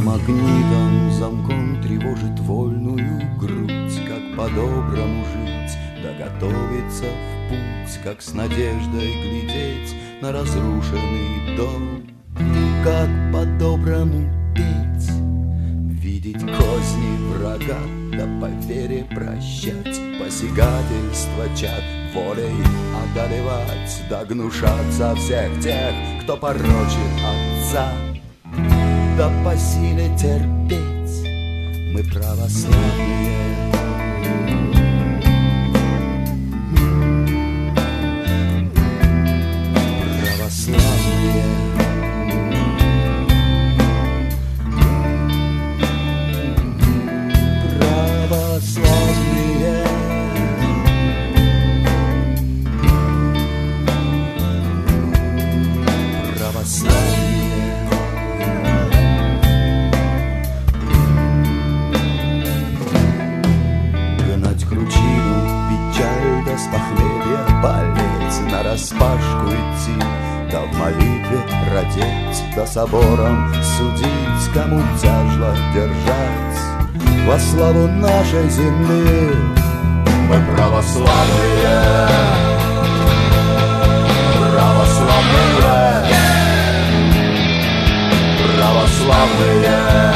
магнитом, замком тревожит вольную грудь. Как по-доброму жить, да готовиться в путь, как с надеждой глядеть на разрушенный дом. Как по-доброму петь, видеть козни врага, да по вере прощать посягательства чад, волей одолевать, да гнушаться всех тех, кто порочит отца. Да по силе терпеть мы православные. Православные. Православные. Православные. Гнать кручину, печаль да с похмелья болеть, нараспашку идти, да в молитве родить, да собором судить, кому тяжело держать во славу нашей земли. Мы православные, православные, православные.